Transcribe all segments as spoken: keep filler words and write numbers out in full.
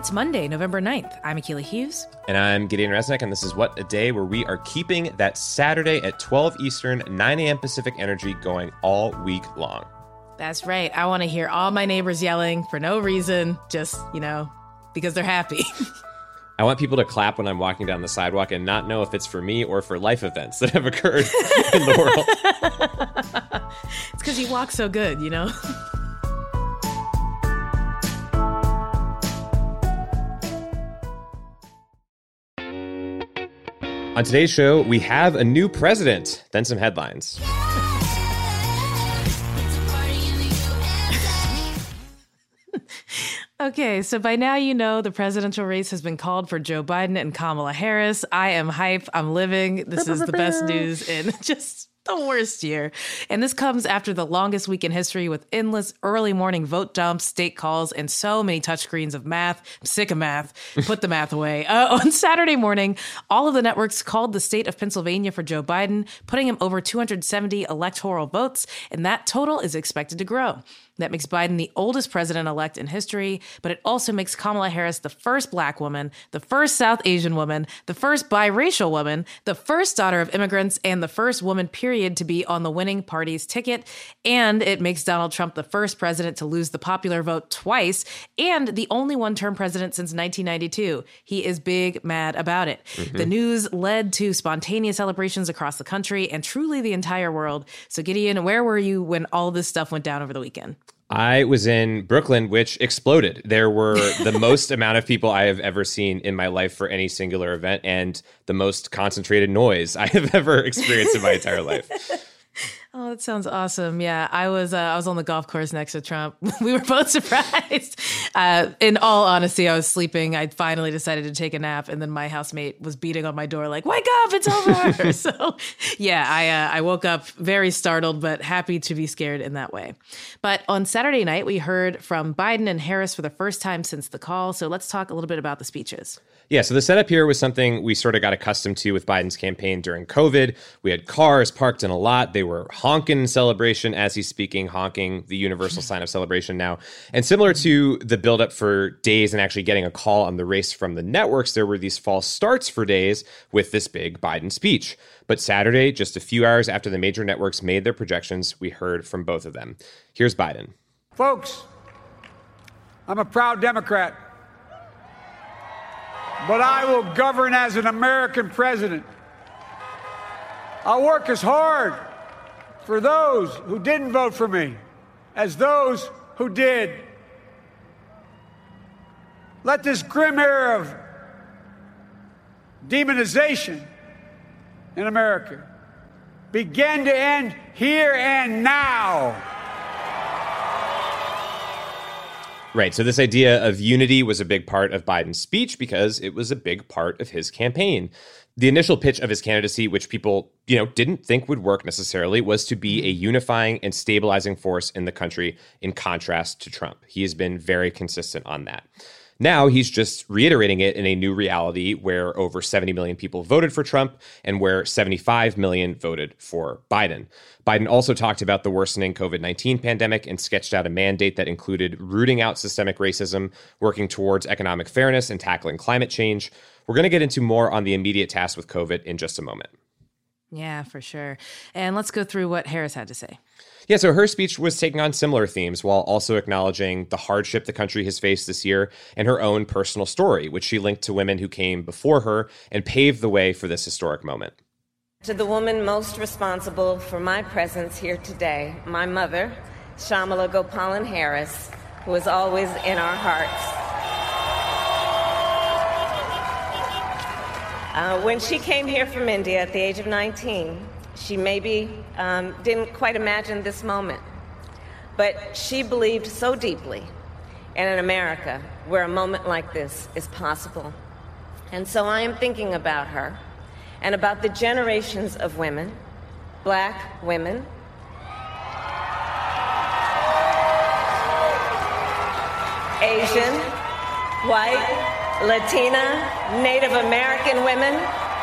It's Monday, November ninth. I'm Akila Hughes. And I'm Gideon Resnick, and this is What a Day, where we are keeping that Saturday at twelve Eastern, nine a.m. Pacific energy going all week long. That's right. I want to hear all my neighbors yelling for no reason, just, you know, because they're happy. I want people to clap when I'm walking down the sidewalk and not know if it's for me or for life events that have occurred in the world. It's because you walk so good, you know? On today's show, we have a new president, then some headlines. Okay, so by now you know the presidential race has been called for Joe Biden and Kamala Harris. I am hype. I'm living. This is the best news in just the worst year. And this comes after the longest week in history with endless early morning vote dumps, state calls, and so many touchscreens of math. I'm sick of math. Put the math away. Uh, on Saturday morning, all of the networks called the state of Pennsylvania for Joe Biden, putting him over two hundred seventy electoral votes, and that total is expected to grow. That makes Biden the oldest president-elect in history, but it also makes Kamala Harris the first Black woman, the first South Asian woman, the first biracial woman, the first daughter of immigrants, and the first woman, period, to be on the winning party's ticket. And it makes Donald Trump the first president to lose the popular vote twice, and the only one-term president since nineteen ninety-two. He is big mad about it. Mm-hmm. The news led to spontaneous celebrations across the country and truly the entire world. So Gideon, where were you when all this stuff went down over the weekend? I was in Brooklyn, which exploded. There were the most amount of people I have ever seen in my life for any singular event, and the most concentrated noise I have ever experienced in my entire life. Oh, that sounds awesome. Yeah, I was uh, I was on the golf course next to Trump. We were both surprised. Uh, in all honesty, I was sleeping. I finally decided to take a nap, and then my housemate was beating on my door like, wake up, it's over. So yeah, I, uh, I woke up very startled, but happy to be scared in that way. But on Saturday night, we heard from Biden and Harris for the first time since the call. So let's talk a little bit about the speeches. Yeah, so the setup here was something we sort of got accustomed to with Biden's campaign during COVID. We had cars parked in a lot. They were honking in celebration as he's speaking, honking the universal sign of celebration now. And similar to the buildup for days and actually getting a call on the race from the networks, there were these false starts for days with this big Biden speech. But Saturday, just a few hours after the major networks made their projections, we heard from both of them. Here's Biden. Folks, I'm a proud Democrat. But I will govern as an American president. I'll work as hard for those who didn't vote for me as those who did. Let this grim era of demonization in America begin to end here and now. Right. So this idea of unity was a big part of Biden's speech because it was a big part of his campaign. The initial pitch of his candidacy, which people, you know, didn't think would work necessarily, was to be a unifying and stabilizing force in the country in contrast to Trump. He has been very consistent on that. Now he's just reiterating it in a new reality where over seventy million people voted for Trump and where seventy-five million voted for Biden. Biden also talked about the worsening COVID nineteen pandemic and sketched out a mandate that included rooting out systemic racism, working towards economic fairness, and tackling climate change. We're going to get into more on the immediate task with COVID in just a moment. Yeah, for sure. And let's go through what Harris had to say. Yeah, so her speech was taking on similar themes while also acknowledging the hardship the country has faced this year and her own personal story, which she linked to women who came before her and paved the way for this historic moment. To the woman most responsible for my presence here today, my mother, Shamala Gopalan Harris, who is always in our hearts. Uh, when she came here from India at the age of nineteen, she maybe um, didn't quite imagine this moment, but she believed so deeply in an America where a moment like this is possible. And so I am thinking about her and about the generations of women, Black women, Asian, white, Latina, Native American women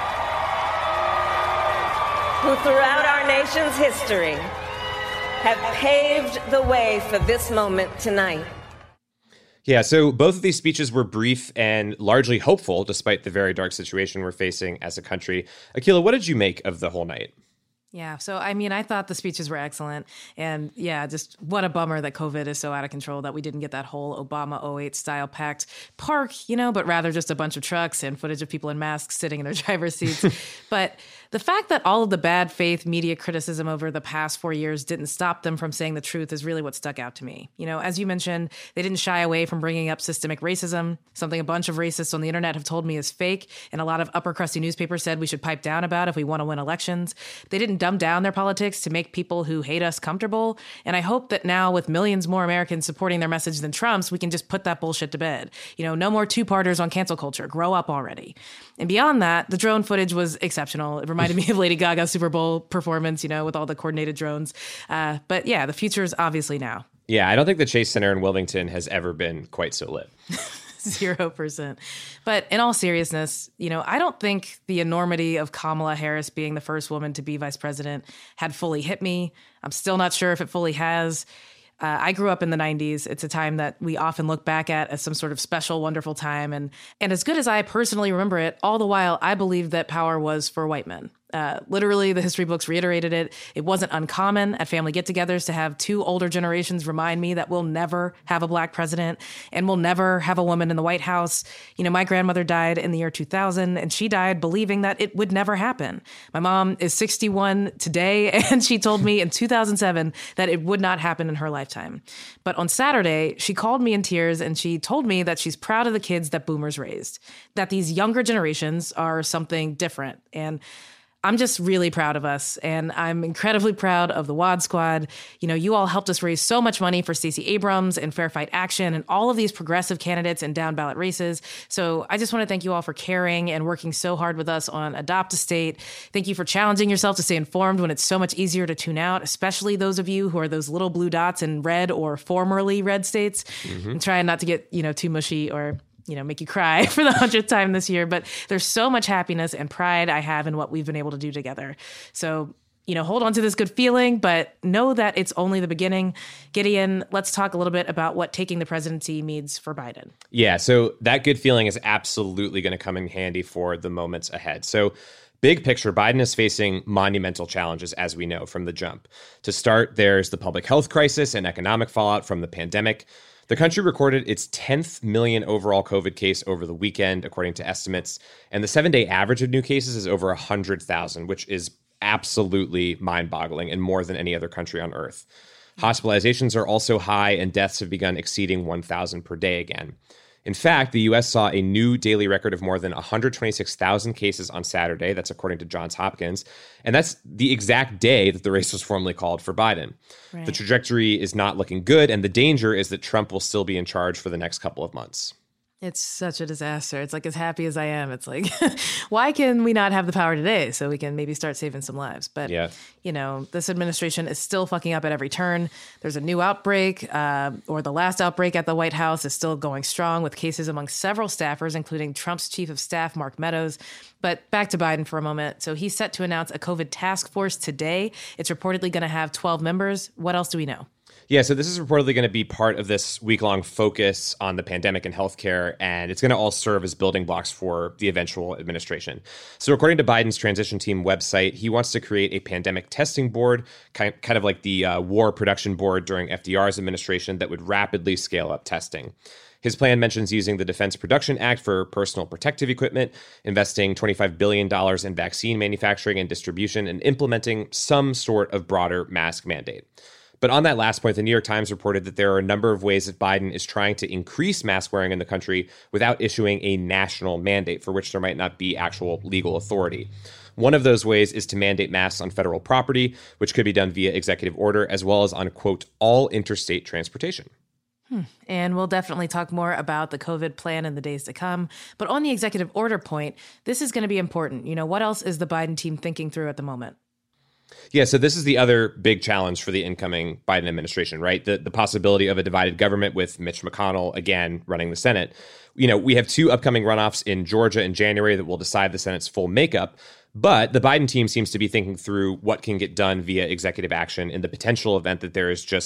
who throughout our nation's history have paved the way for this moment tonight. Yeah, so both of these speeches were brief and largely hopeful, despite the very dark situation we're facing as a country. Akilah, what did you make of the whole night? Yeah. So, I mean, I thought the speeches were excellent. And yeah, just what a bummer that COVID is so out of control that we didn't get that whole Obama oh eight style packed park, you know, but rather just a bunch of trucks and footage of people in masks sitting in their driver's seats. But the fact that all of the bad faith media criticism over the past four years didn't stop them from saying the truth is really what stuck out to me. You know, as you mentioned, they didn't shy away from bringing up systemic racism, something a bunch of racists on the internet have told me is fake, and a lot of upper crusty newspapers said we should pipe down about if we want to win elections. They didn't dumb down their politics to make people who hate us comfortable. And I hope that now, with millions more Americans supporting their message than Trump's, we can just put that bullshit to bed. You know, no more two-parters on cancel culture. Grow up already. And beyond that, the drone footage was exceptional. It reminded me of Lady Gaga's Super Bowl performance, you know, with all the coordinated drones. Uh, but yeah, the future is obviously now. Yeah, I don't think the Chase Center in Wilmington has ever been quite so lit. Zero percent. But in all seriousness, you know, I don't think the enormity of Kamala Harris being the first woman to be vice president had fully hit me. I'm still not sure if it fully has. Uh, I grew up in the nineties. It's a time that we often look back at as some sort of special, wonderful time. And, and as good as I personally remember it, all the while, I believed that power was for white men. Uh, literally, the history books reiterated it. It wasn't uncommon at family get-togethers to have two older generations remind me that we'll never have a black president and we'll never have a woman in the White House. You know, my grandmother died in the year two thousand, and she died believing that it would never happen. My mom is sixty-one today, and she told me in two thousand seven that it would not happen in her lifetime. But on Saturday, she called me in tears, and she told me that she's proud of the kids that boomers raised, that these younger generations are something different. And I'm just really proud of us, and I'm incredibly proud of the WAD Squad. You know, you all helped us raise so much money for Stacey Abrams and Fair Fight Action and all of these progressive candidates in down ballot races. So I just want to thank you all for caring and working so hard with us on Adopt a State. Thank you for challenging yourself to stay informed when it's so much easier to tune out, especially those of you who are those little blue dots in red or formerly red states. Mm-hmm. And trying not to get, you know, too mushy or you know, make you cry for the hundredth time this year. But there's so much happiness and pride I have in what we've been able to do together. So, you know, hold on to this good feeling, but know that it's only the beginning. Gideon, let's talk a little bit about what taking the presidency means for Biden. Yeah, so that good feeling is absolutely going to come in handy for the moments ahead. So big picture, Biden is facing monumental challenges, as we know, from the jump. To start, there's the public health crisis and economic fallout from the pandemic. The country recorded its tenth million overall COVID case over the weekend, according to estimates. And the seven-day average of new cases is over one hundred thousand, which is absolutely mind-boggling and more than any other country on earth. Hospitalizations are also high, and deaths have begun exceeding one thousand per day again. In fact, the U S saw a new daily record of more than one hundred twenty-six thousand cases on Saturday. That's according to Johns Hopkins. And that's the exact day that the race was formally called for Biden. Right. The trajectory is not looking good, and the danger is that Trump will still be in charge for the next couple of months. It's such a disaster. It's like, as happy as I am, it's like, why can we not have the power today so we can maybe start saving some lives? But, yeah. you know, this administration is still fucking up at every turn. There's a new outbreak, uh, or the last outbreak at the White House is still going strong with cases among several staffers, including Trump's chief of staff, Mark Meadows. But back to Biden for a moment. So he's set to announce a COVID task force today. It's reportedly going to have twelve members. What else do we know? Yeah, so this is reportedly going to be part of this week-long focus on the pandemic and healthcare, and it's going to all serve as building blocks for the eventual administration. So according to Biden's transition team website, he wants to create a pandemic testing board, kind of like the uh, war production board during F D R's administration, that would rapidly scale up testing. His plan mentions using the Defense Production Act for personal protective equipment, investing twenty-five billion dollars in vaccine manufacturing and distribution, and implementing some sort of broader mask mandate. But on that last point, the New York Times reported that there are a number of ways that Biden is trying to increase mask wearing in the country without issuing a national mandate for which there might not be actual legal authority. One of those ways is to mandate masks on federal property, which could be done via executive order, as well as on, quote, all interstate transportation. Hmm. And we'll definitely talk more about the COVID plan in the days to come. But on the executive order point, this is going to be important. You know, what else is the Biden team thinking through at the moment? Yeah, so this is the other big challenge for the incoming Biden administration, right? The the possibility of a divided government with Mitch McConnell, again, running the Senate. You know, we have two upcoming runoffs in Georgia in January that will decide the Senate's full makeup. But the Biden team seems to be thinking through what can get done via executive action in the potential event that there is just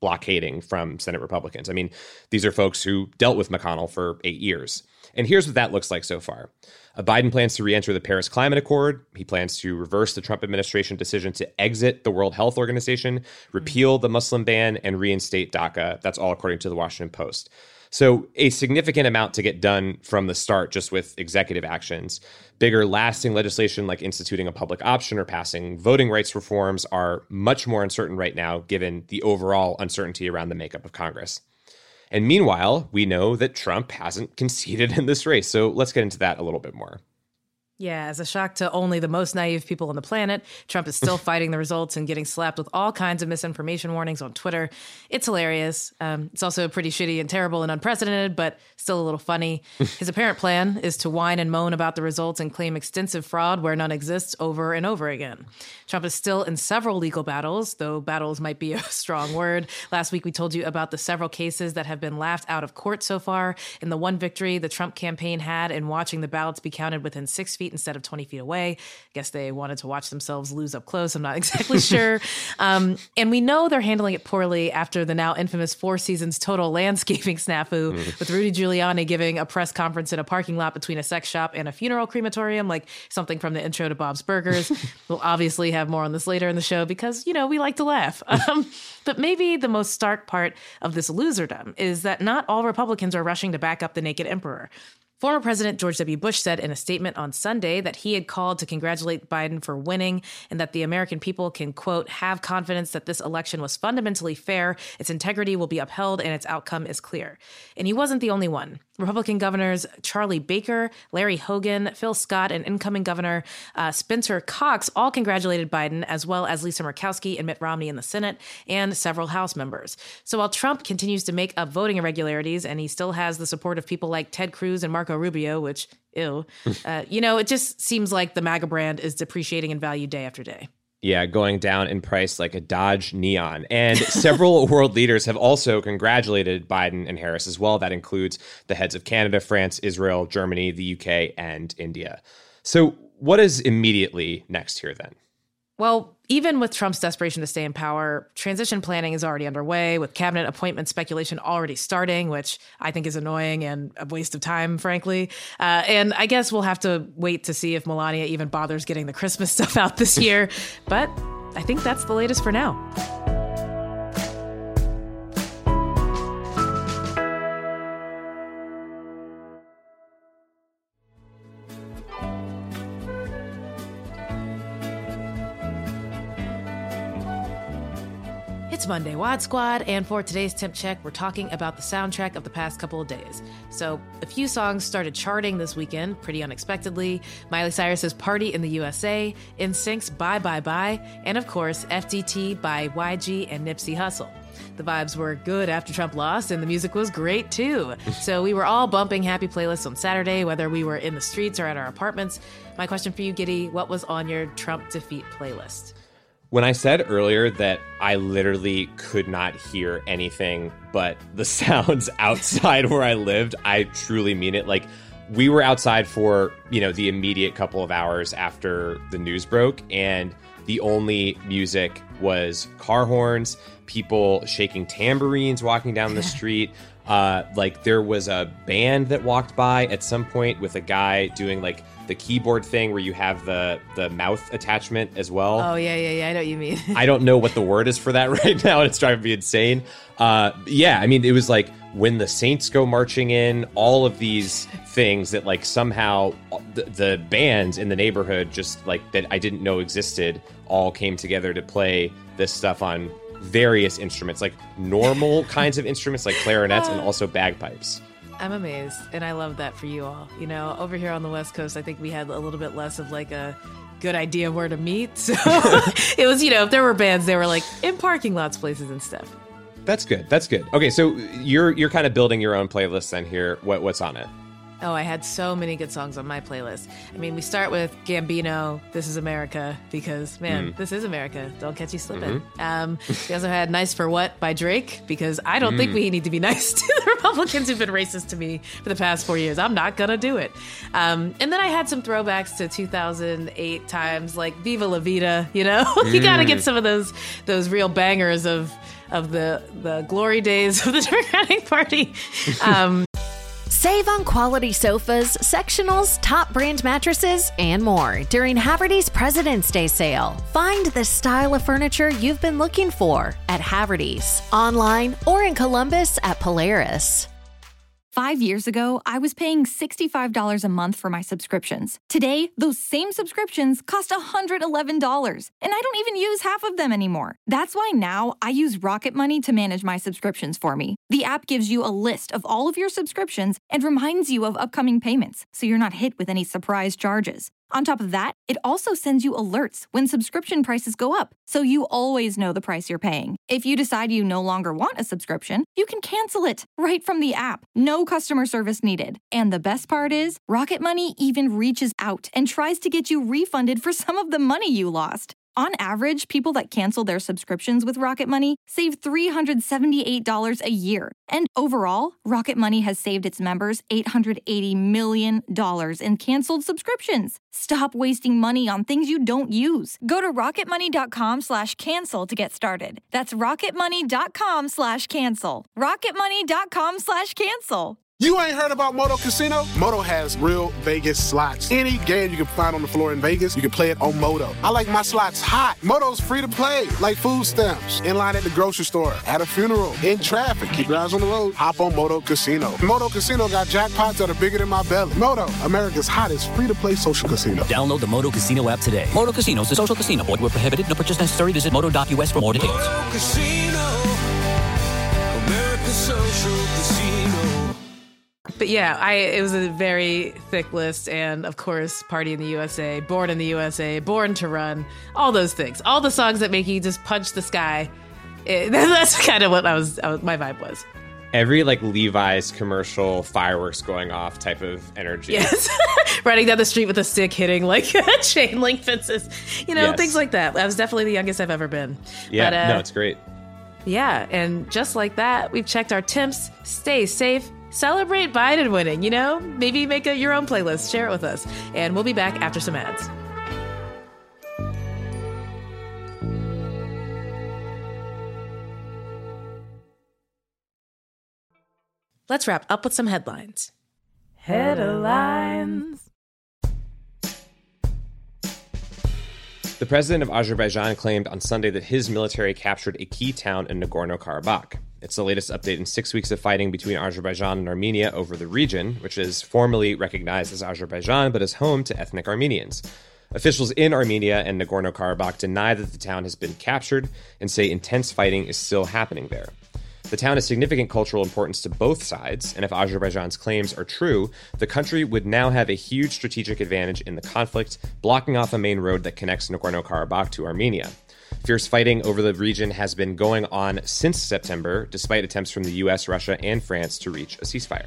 blockading from Senate Republicans. I mean, these are folks who dealt with McConnell for eight years. And here's what that looks like so far. Uh, Biden plans to re-enter the Paris Climate Accord. He plans to reverse the Trump administration decision to exit the World Health Organization, repeal the Muslim ban, and reinstate DACA. That's all according to the Washington Post. So a significant amount to get done from the start just with executive actions. Bigger, lasting legislation like instituting a public option or passing voting rights reforms are much more uncertain right now, given the overall uncertainty around the makeup of Congress. And meanwhile, we know that Trump hasn't conceded in this race. So let's get into that a little bit more. Yeah, as a shock to only the most naive people on the planet, Trump is still fighting the results and getting slapped with all kinds of misinformation warnings on Twitter. It's hilarious. Um, it's also pretty shitty and terrible and unprecedented, but still a little funny. His apparent plan is to whine and moan about the results and claim extensive fraud where none exists over and over again. Trump is still in several legal battles, though battles might be a strong word. Last week, we told you about the several cases that have been laughed out of court so far, and the one victory the Trump campaign had in watching the ballots be counted within six feet instead of twenty feet away. I guess they wanted to watch themselves lose up close. I'm not exactly sure. Um, and we know they're handling it poorly after the now infamous Four Seasons total landscaping snafu mm. with Rudy Giuliani giving a press conference in a parking lot between a sex shop and a funeral crematorium, like something from the intro to Bob's Burgers. We'll obviously have more on this later in the show because, you know, we like to laugh. Um, but maybe the most stark part of this loserdom is that not all Republicans are rushing to back up the naked emperor. Former President George W. Bush said in a statement on Sunday that he had called to congratulate Biden for winning and that the American people can, quote, have confidence that this election was fundamentally fair, its integrity will be upheld, and its outcome is clear. And he wasn't the only one. Republican governors Charlie Baker, Larry Hogan, Phil Scott, and incoming Governor uh, Spencer Cox all congratulated Biden, as well as Lisa Murkowski and Mitt Romney in the Senate, and several House members. So while Trump continues to make up voting irregularities, and he still has the support of people like Ted Cruz and Marco Rubio, which, ew, uh, you know, it just seems like the MAGA brand is depreciating in value day after day. Yeah, going down in price like a Dodge Neon. And several world leaders have also congratulated Biden and Harris as well. That includes the heads of Canada, France, Israel, Germany, the U K, and India. So what is immediately next here then? Well, even with Trump's desperation to stay in power, transition planning is already underway, with cabinet appointment speculation already starting, which I think is annoying and a waste of time, frankly. Uh, and I guess we'll have to wait to see if Melania even bothers getting the Christmas stuff out this year. But I think that's the latest for now. It's Monday Wad Squad, and for today's Temp Check, we're talking about the soundtrack of the past couple of days. So, a few songs started charting this weekend, pretty unexpectedly. Miley Cyrus's Party in the U S A, N Sync's Bye Bye Bye, and of course, F D T by Y G and Nipsey Hussle. The vibes were good after Trump lost, and the music was great too. So we were all bumping happy playlists on Saturday, whether we were in the streets or at our apartments. My question for you, Giddy, what was on your Trump defeat playlist? When I said earlier that I literally could not hear anything but the sounds outside where I lived, I truly mean it. Like, we were outside for, you know, the immediate couple of hours after the news broke, and the only music was car horns, people shaking tambourines walking down the street. Uh, like, there was a band that walked by at some point with a guy doing like the keyboard thing where you have the the mouth attachment as well. Oh, yeah, yeah, yeah. I know what you mean. I don't know what the word is for that right now, and it's driving me insane. Uh, yeah, I mean, it was like when the Saints go marching in, all of these things that like somehow the, the bands in the neighborhood just like that I didn't know existed all came together to play this stuff on various instruments, like normal kinds of instruments like clarinets and also bagpipes. I'm amazed, and I love that for you all. You know, over here on the West Coast, I think we had a little bit less of like a good idea of where to meet. So it was, you know, if there were bands, they were like in parking lots, places and stuff. That's good. That's good. Okay, so you're you're kind of building your own playlist then here. What what's on it? Oh, I had so many good songs on my playlist. I mean, we start with Gambino, This Is America, because, man, mm. this is America. Don't catch you slipping. Mm-hmm. Um, we also had Nice for What by Drake, because I don't mm. think we need to be nice to the Republicans who've been racist to me for the past four years. I'm not going to do it. Um, and then I had some throwbacks to two thousand eight times, like Viva La Vida, you know? Mm. You got to get some of those those real bangers of of the, the glory days of the Democratic Party. Um, Save on quality sofas, sectionals, top brand mattresses, and more during Haverty's President's Day sale. Find the style of furniture you've been looking for at Haverty's, online or in Columbus at Polaris. Five years ago, I was paying sixty-five dollars a month for my subscriptions. Today, those same subscriptions cost one hundred eleven dollars, and I don't even use half of them anymore. That's why now I use Rocket Money to manage my subscriptions for me. The app gives you a list of all of your subscriptions and reminds you of upcoming payments, so you're not hit with any surprise charges. On top of that, it also sends you alerts when subscription prices go up, so you always know the price you're paying. If you decide you no longer want a subscription, you can cancel it right from the app. No customer service needed. And the best part is, Rocket Money even reaches out and tries to get you refunded for some of the money you lost. On average, people that cancel their subscriptions with Rocket Money save three hundred seventy-eight dollars a year. And overall, Rocket Money has saved its members eight hundred eighty million dollars in canceled subscriptions. Stop wasting money on things you don't use. Go to rocketmoney.com slash cancel to get started. That's rocketmoney.com slash cancel. rocketmoney.com slash cancel. You ain't heard about Moto Casino? Moto has real Vegas slots. Any game you can find on the floor in Vegas, you can play it on Moto. I like my slots hot. Moto's free to play, like food stamps. In line at the grocery store, at a funeral, in traffic. Keep your eyes on the road. Hop on Moto Casino. Moto Casino got jackpots that are bigger than my belly. Moto, America's hottest free-to-play social casino. Download the Moto Casino app today. Moto Casino is a social casino. Void where prohibited. No purchase necessary. Visit moto dot u s for more details. Moto Casino, America's social casino. But yeah, I it was a very thick list. And of course, Party in the U S A, Born in the U S A, Born to Run, all those things. All the songs that make you just punch the sky. It, that's kind of what I was, I was, my vibe was. Every like Levi's commercial, fireworks going off type of energy. Yes. Riding down the street with a stick hitting like chain link fences, you know, yes. Things like that. I was definitely the youngest I've ever been. Yeah, but, uh, no, it's great. Yeah, and just like that, we've checked our temps. Stay safe. Celebrate Biden winning, you know? Maybe make a, your own playlist. Share it with us. And we'll be back after some ads. Let's wrap up with some headlines. Headlines. The president of Azerbaijan claimed on Sunday that his military captured a key town in Nagorno-Karabakh. It's the latest update in six weeks of fighting between Azerbaijan and Armenia over the region, which is formally recognized as Azerbaijan but is home to ethnic Armenians. Officials in Armenia and Nagorno-Karabakh deny that the town has been captured and say intense fighting is still happening there. The town has significant cultural importance to both sides, and if Azerbaijan's claims are true, the country would now have a huge strategic advantage in the conflict, blocking off a main road that connects Nagorno-Karabakh to Armenia. Fierce fighting over the region has been going on since September, despite attempts from the U S, Russia, and France to reach a ceasefire.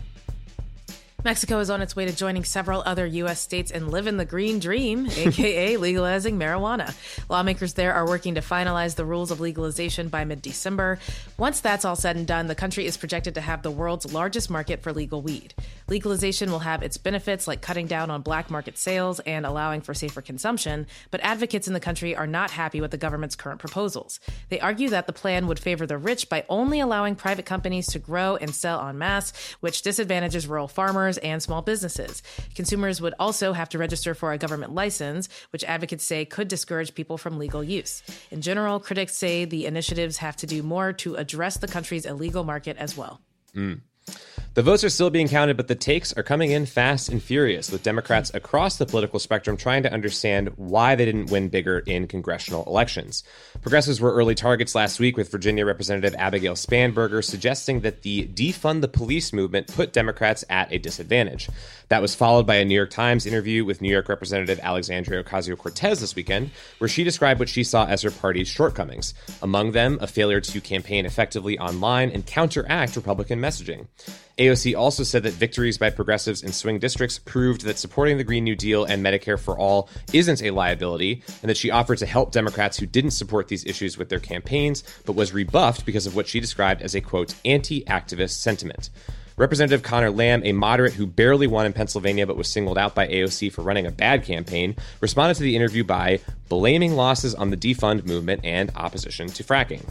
Mexico is on its way to joining several other U S states and living the green dream, aka legalizing marijuana. Lawmakers there are working to finalize the rules of legalization by mid-December. Once that's all said and done, the country is projected to have the world's largest market for legal weed. Legalization will have its benefits like cutting down on black market sales and allowing for safer consumption, but advocates in the country are not happy with the government's current proposals. They argue that the plan would favor the rich by only allowing private companies to grow and sell en masse, which disadvantages rural farmers and small businesses. Consumers would also have to register for a government license, which advocates say could discourage people from legal use. In general, critics say the initiatives have to do more to address the country's illegal market as well. Mm. The votes are still being counted, but the takes are coming in fast and furious, with Democrats across the political spectrum trying to understand why they didn't win bigger in congressional elections. Progressives were early targets last week, with Virginia Representative Abigail Spanberger suggesting that the defund the police movement put Democrats at a disadvantage. That was followed by a New York Times interview with New York Representative Alexandria Ocasio-Cortez this weekend, where she described what she saw as her party's shortcomings. Among them, a failure to campaign effectively online and counteract Republican messaging. A O C also said that victories by progressives in swing districts proved that supporting the Green New Deal and Medicare for All isn't a liability, and that she offered to help Democrats who didn't support these issues with their campaigns, but was rebuffed because of what she described as a, quote, anti-activist sentiment. Representative Connor Lamb, a moderate who barely won in Pennsylvania but was singled out by A O C for running a bad campaign, responded to the interview by blaming losses on the defund movement and opposition to fracking.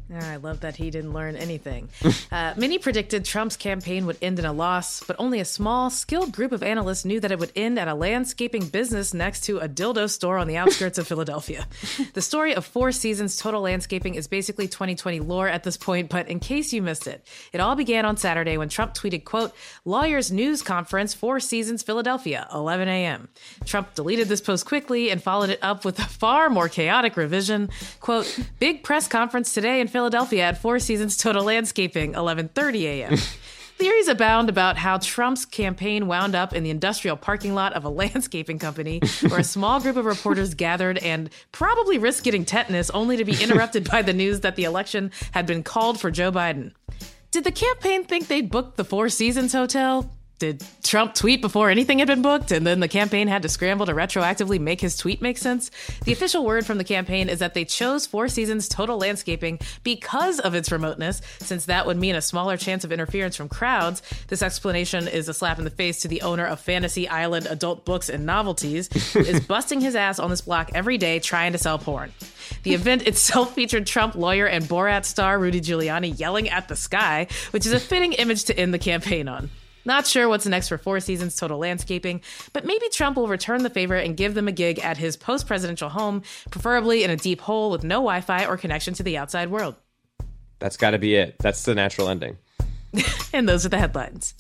I love that he didn't learn anything. uh, many predicted Trump's campaign would end in a loss, but only a small, skilled group of analysts knew that it would end at a landscaping business next to a dildo store on the outskirts of Philadelphia. The story of Four Seasons Total Landscaping is basically twenty twenty lore at this point, but in case you missed it, it all began on Saturday when Trump tweeted, quote, "Lawyers News Conference, Four Seasons, Philadelphia, eleven a.m. Trump deleted this post quickly and followed it up with a far more chaotic revision, quote, "Big press conference today in Philadelphia. Philadelphia at Four Seasons Total Landscaping, eleven thirty a.m. Theories abound about how Trump's campaign wound up in the industrial parking lot of a landscaping company where a small group of reporters gathered and probably risked getting tetanus only to be interrupted by the news that the election had been called for Joe Biden. Did the campaign think they'd booked the Four Seasons Hotel? Did Trump tweet before anything had been booked, and then the campaign had to scramble to retroactively make his tweet make sense? The official word from the campaign is that they chose Four Seasons Total Landscaping because of its remoteness, since that would mean a smaller chance of interference from crowds. This explanation is a slap in the face to the owner of Fantasy Island Adult Books and Novelties, who is busting his ass on this block every day trying to sell porn. The event itself featured Trump lawyer and Borat star Rudy Giuliani yelling at the sky, which is a fitting image to end the campaign on. Not sure what's next for Four Seasons Total Landscaping, but maybe Trump will return the favor and give them a gig at his post-presidential home, preferably in a deep hole with no Wi-Fi or connection to the outside world. That's got to be it. That's the natural ending. And those are the headlines.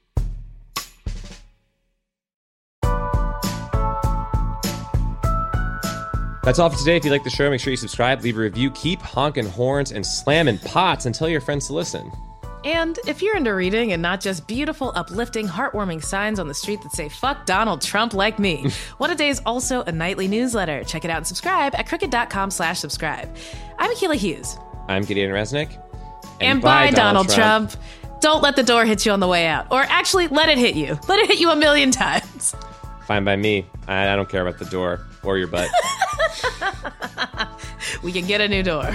That's all for today. If you like the show, make sure you subscribe, leave a review, keep honking horns and slamming pots, and tell your friends to listen. And if you're into reading and not just beautiful, uplifting, heartwarming signs on the street that say, "Fuck Donald Trump" like me, What a Day is also a nightly newsletter. Check it out and subscribe at crooked.com slash subscribe. I'm Akilah Hughes. I'm Gideon Resnick. And, and bye, Donald, Donald Trump. Trump. Don't let the door hit you on the way out. Or actually, let it hit you. Let it hit you a million times. Fine by me. I, I don't care about the door or your butt. We can get a new door.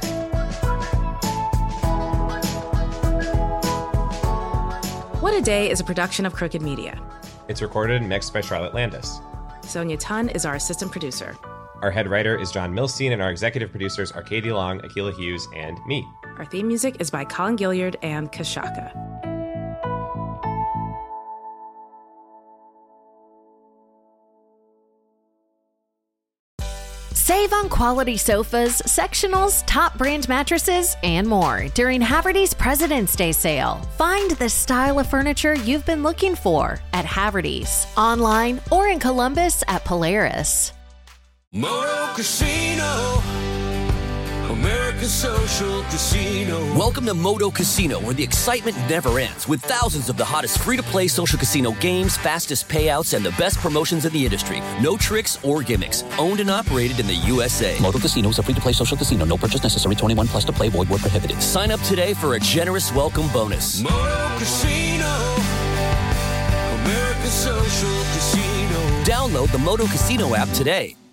What a Day is a production of Crooked Media. It's recorded and mixed by Charlotte Landis. Sonia Tun is our assistant producer. Our head writer is John Milstein, and our executive producers are Katie Long, Akilah Hughes, and me. Our theme music is by Colin Gilliard and Kashaka. Save on quality sofas, sectionals, top brand mattresses, and more during Haverty's President's Day sale. Find the style of furniture you've been looking for at Haverty's, online or in Columbus at Polaris. Moto Casino, American Social Casino. Welcome to Moto Casino, where the excitement never ends, with thousands of the hottest free-to-play social casino games, fastest payouts, and the best promotions in the industry. No tricks or gimmicks. Owned and operated in the U S A. Moto Casino is a free-to-play social casino. No purchase necessary. twenty-one plus to play. Void where prohibited. Sign up today for a generous welcome bonus. Moto Casino, American Social Casino. Download the Moto Casino app today.